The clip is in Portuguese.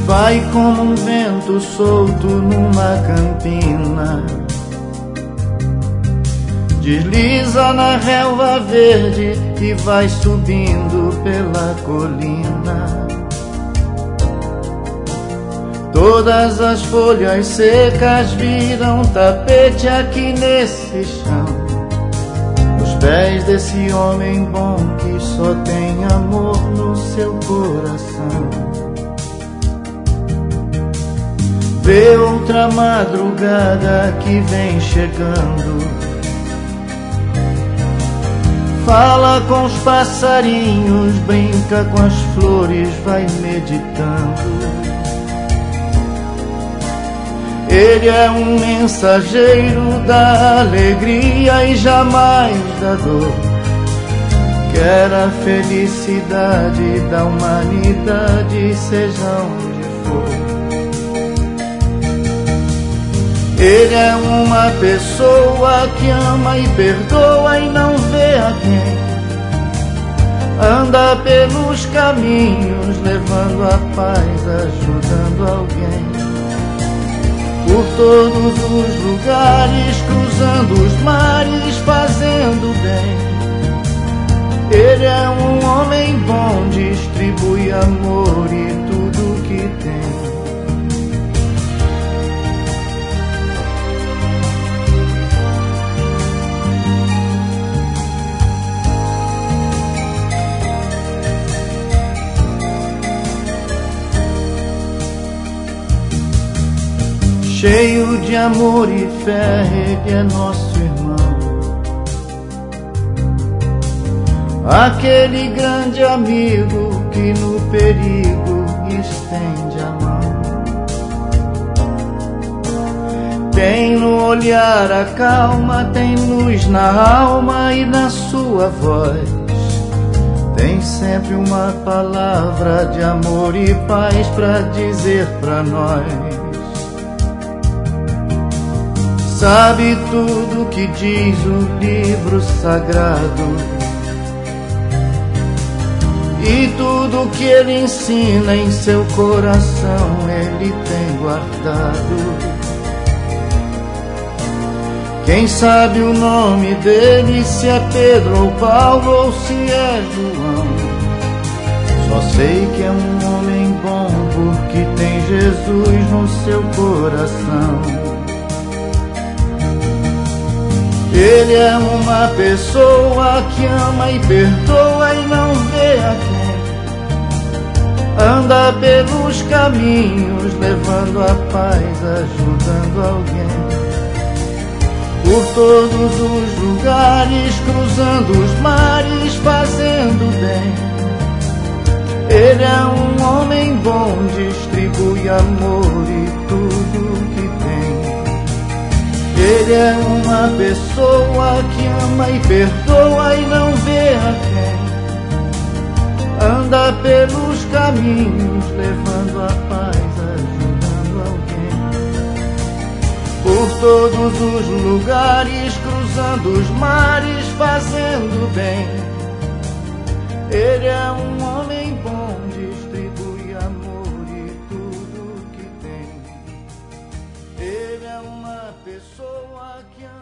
vai como um vento solto numa campina, desliza na relva verde e vai subindo pela colina. Todas as folhas secas viram tapete aqui nesse chão. Os pés desse homem bom que só tem amor no seu coração. Vê outra madrugada que vem chegando, fala com os passarinhos, brinca com as flores, vai meditando. Ele é um mensageiro da alegria e jamais da dor. Quer a felicidade da humanidade, seja onde for. Ele é uma pessoa que ama e perdoa e não vê a quem. Anda pelos caminhos, levando a paz, ajudando alguém. Por todos os lugares, cruzando os mares, fazendo bem. Ele é um homem bom, distribui amor e tudo que tem. Cheio de amor e fé, ele é nosso irmão. Aquele grande amigo que no perigo estende a mão. Tem no olhar a calma, tem luz na alma e na sua voz. Tem sempre uma palavra de amor e paz pra dizer pra nós. Sabe tudo que diz o livro sagrado e tudo que ele ensina em seu coração ele tem guardado. Quem sabe o nome dele, se é Pedro ou Paulo ou se é João. Só sei que é um homem bom porque tem Jesus no seu coração. Ele é uma pessoa que ama e perdoa e não vê a quem. Anda pelos caminhos, levando a paz, ajudando alguém. Por todos os lugares, cruzando os mares, fazendo bem. Ele é um homem bom, distribui amor e tudo que tem. Ele é uma pessoa que ama e perdoa e não vê a quem. Anda pelos caminhos, levando a paz, ajudando alguém. Por todos os lugares, cruzando os mares, fazendo bem. Ele é um homem bom, distribui amor e tudo que tem. Ele é uma pessoa que ama